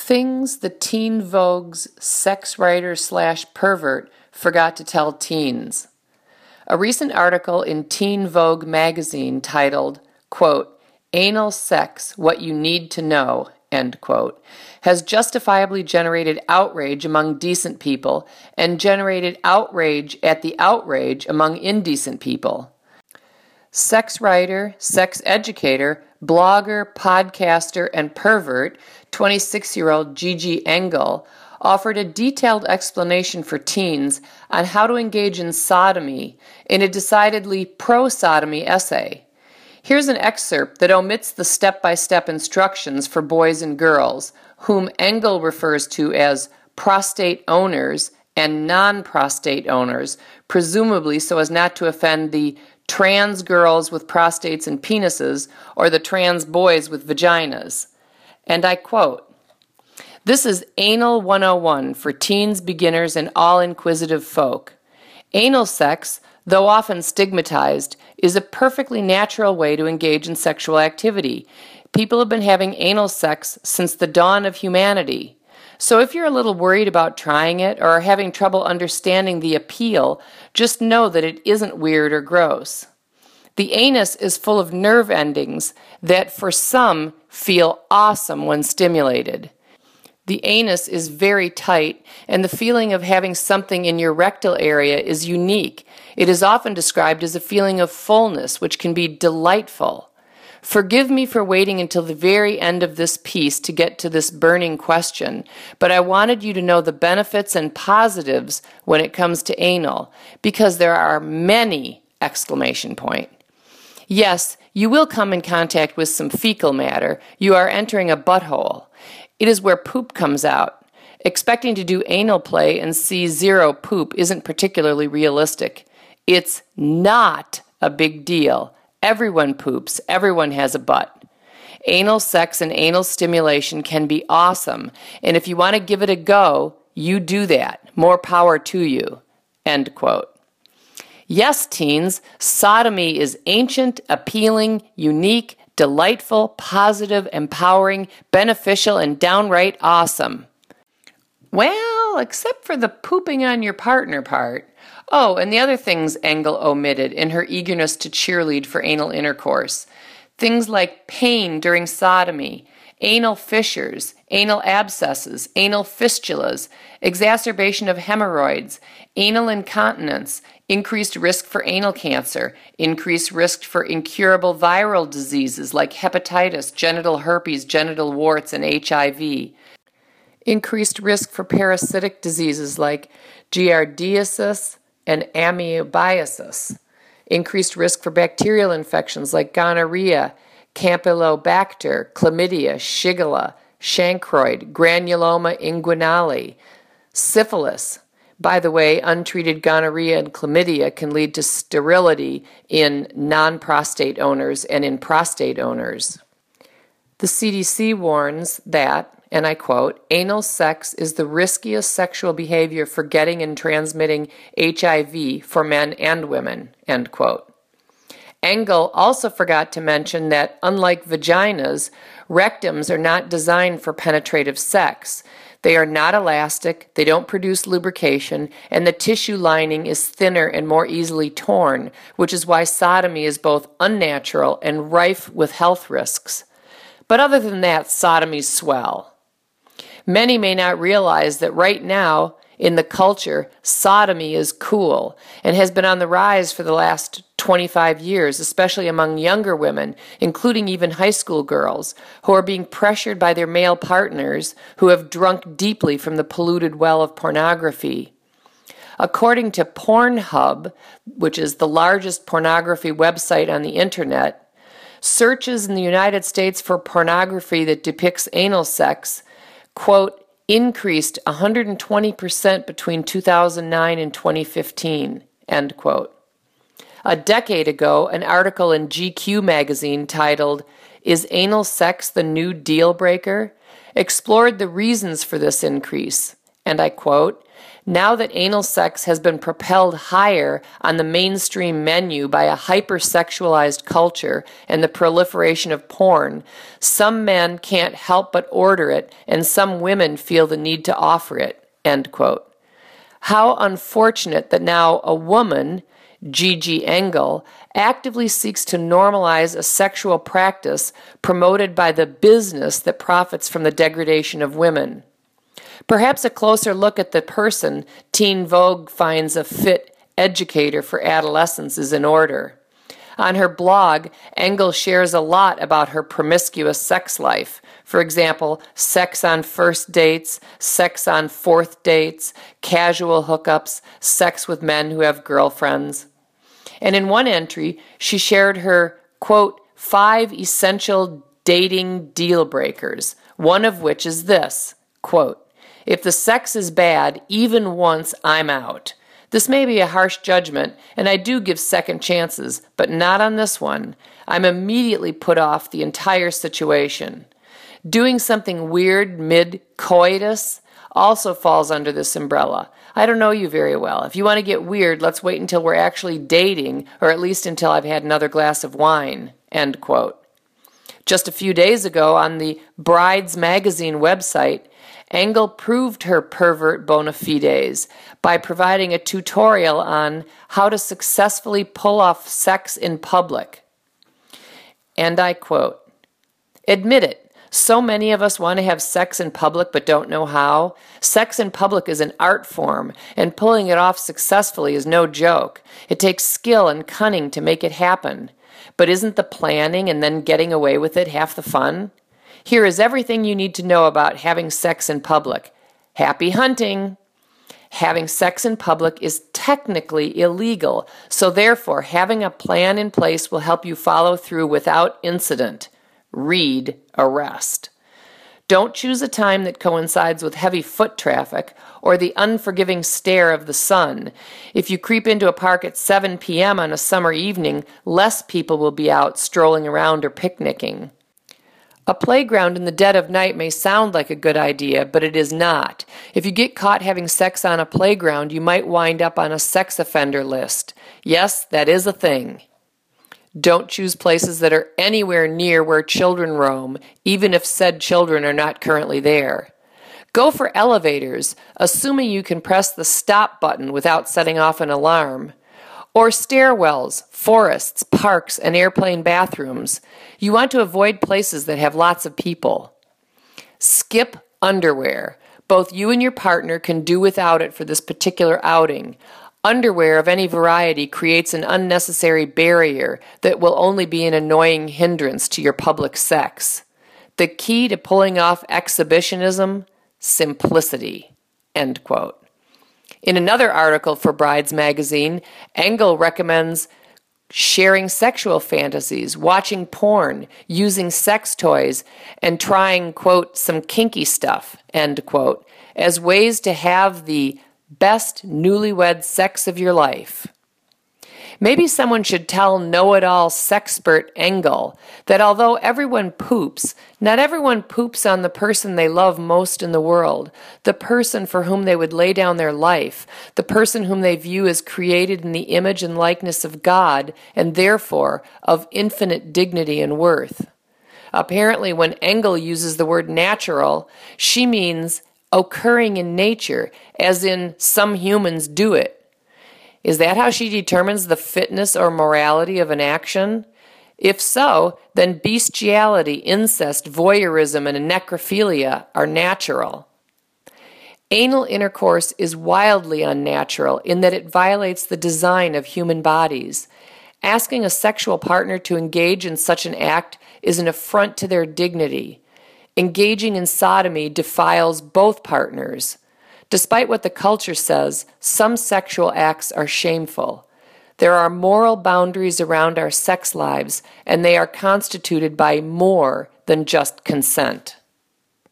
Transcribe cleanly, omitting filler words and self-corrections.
Things the Teen Vogue's sex writer / pervert forgot to tell teens. A recent article in Teen Vogue magazine titled, quote, "Anal Sex, What You Need to Know," end quote, has justifiably generated outrage among decent people and generated outrage at the outrage among indecent people. Sex writer, sex educator, blogger, podcaster, and pervert, 26-year-old Gigi Engel, offered a detailed explanation for teens on how to engage in sodomy in a decidedly pro-sodomy essay. Here's an excerpt that omits the step-by-step instructions for boys and girls, whom Engel refers to as prostate owners and non-prostate owners, presumably so as not to offend the trans girls with prostates and penises or the trans boys with vaginas. And I quote, "This is Anal 101 for teens, beginners, and all inquisitive folk. Anal sex, though often stigmatized, is a perfectly natural way to engage in sexual activity. People have been having anal sex since the dawn of humanity. So if you're a little worried about trying it or are having trouble understanding the appeal, just know that it isn't weird or gross. The anus is full of nerve endings that for some feel awesome when stimulated. The anus is very tight, and the feeling of having something in your rectal area is unique. It is often described as a feeling of fullness, which can be delightful. Forgive me for waiting until the very end of this piece to get to this burning question, but I wanted you to know the benefits and positives when it comes to anal, because there are many ! Yes, you will come in contact with some fecal matter. You are entering a butthole. It is where poop comes out. Expecting to do anal play and see zero poop isn't particularly realistic. It's not a big deal. Everyone poops. Everyone has a butt. Anal sex and anal stimulation can be awesome, and if you want to give it a go, you do that. More power to you." End quote. Yes, teens, sodomy is ancient, appealing, unique, delightful, positive, empowering, beneficial, and downright awesome. Well, except for the pooping on your partner part. Oh, and the other things Engel omitted in her eagerness to cheerlead for anal intercourse. Things like pain during sodomy, anal fissures, anal abscesses, anal fistulas, exacerbation of hemorrhoids, anal incontinence, increased risk for anal cancer, increased risk for incurable viral diseases like hepatitis, genital herpes, genital warts, and HIV, increased risk for parasitic diseases like giardiasis and amoebiasis, increased risk for bacterial infections like gonorrhea, Campylobacter, chlamydia, shigella, chancroid, granuloma inguinale, syphilis. By the way, untreated gonorrhea and chlamydia can lead to sterility in non-prostate owners and in prostate owners. The CDC warns that, and I quote, "Anal sex is the riskiest sexual behavior for getting and transmitting HIV for men and women," end quote. Engel also forgot to mention that, unlike vaginas, rectums are not designed for penetrative sex. They are not elastic, they don't produce lubrication, and the tissue lining is thinner and more easily torn, which is why sodomy is both unnatural and rife with health risks. But other than that, sodomy's swell. Many may not realize that right now, in the culture, sodomy is cool and has been on the rise for the last 25 years, especially among younger women, including even high school girls, who are being pressured by their male partners who have drunk deeply from the polluted well of pornography. According to Pornhub, which is the largest pornography website on the internet, searches in the United States for pornography that depicts anal sex, quote, increased 120% between 2009 and 2015, end quote. A decade ago, an article in GQ magazine titled, "Is Anal Sex the New Deal Breaker?" explored the reasons for this increase, and I quote, "Now that anal sex has been propelled higher on the mainstream menu by a hypersexualized culture and the proliferation of porn, some men can't help but order it, and some women feel the need to offer it," end quote. How unfortunate that now a woman, Gigi Engel, actively seeks to normalize a sexual practice promoted by the business that profits from the degradation of women. Perhaps a closer look at the person Teen Vogue finds a fit educator for adolescents is in order. On her blog, Engel shares a lot about her promiscuous sex life. For example, sex on first dates, sex on fourth dates, casual hookups, sex with men who have girlfriends. And in one entry, she shared her, quote, 5 essential dating deal breakers, one of which is this, quote, "If the sex is bad, even once, I'm out. This may be a harsh judgment, and I do give second chances, but not on this one. I'm immediately put off the entire situation. Doing something weird mid-coitus also falls under this umbrella. I don't know you very well. If you want to get weird, let's wait until we're actually dating, or at least until I've had another glass of wine," end quote. Just a few days ago on the Brides Magazine website, Engel proved her pervert bona fides by providing a tutorial on how to successfully pull off sex in public. And I quote, "Admit it, so many of us want to have sex in public but don't know how. Sex in public is an art form, and pulling it off successfully is no joke. It takes skill and cunning to make it happen. But isn't the planning and then getting away with it half the fun? Here is everything you need to know about having sex in public. Happy hunting! Having sex in public is technically illegal, so therefore having a plan in place will help you follow through without incident. Read arrest. Don't choose a time that coincides with heavy foot traffic or the unforgiving stare of the sun. If you creep into a park at 7 p.m. on a summer evening, less people will be out strolling around or picnicking. A playground in the dead of night may sound like a good idea, but it is not. If you get caught having sex on a playground, you might wind up on a sex offender list. Yes, that is a thing. Don't choose places that are anywhere near where children roam, even if said children are not currently there. Go for elevators, assuming you can press the stop button without setting off an alarm. Or stairwells, forests, parks, and airplane bathrooms. You want to avoid places that have lots of people. Skip underwear. Both you and your partner can do without it for this particular outing. Underwear of any variety creates an unnecessary barrier that will only be an annoying hindrance to your public sex. The key to pulling off exhibitionism? Simplicity." End quote. In another article for Brides Magazine, Engel recommends sharing sexual fantasies, watching porn, using sex toys, and trying, quote, "some kinky stuff," end quote, as ways to have the best newlywed sex of your life. Maybe someone should tell know-it-all sexpert Engel that although everyone poops, not everyone poops on the person they love most in the world, the person for whom they would lay down their life, the person whom they view as created in the image and likeness of God, and therefore of infinite dignity and worth. Apparently, when Engel uses the word natural, she means occurring in nature, as in some humans do it. Is that how she determines the fitness or morality of an action? If so, then bestiality, incest, voyeurism, and necrophilia are natural. Anal intercourse is wildly unnatural in that it violates the design of human bodies. Asking a sexual partner to engage in such an act is an affront to their dignity. Engaging in sodomy defiles both partners. Despite what the culture says, some sexual acts are shameful. There are moral boundaries around our sex lives, and they are constituted by more than just consent.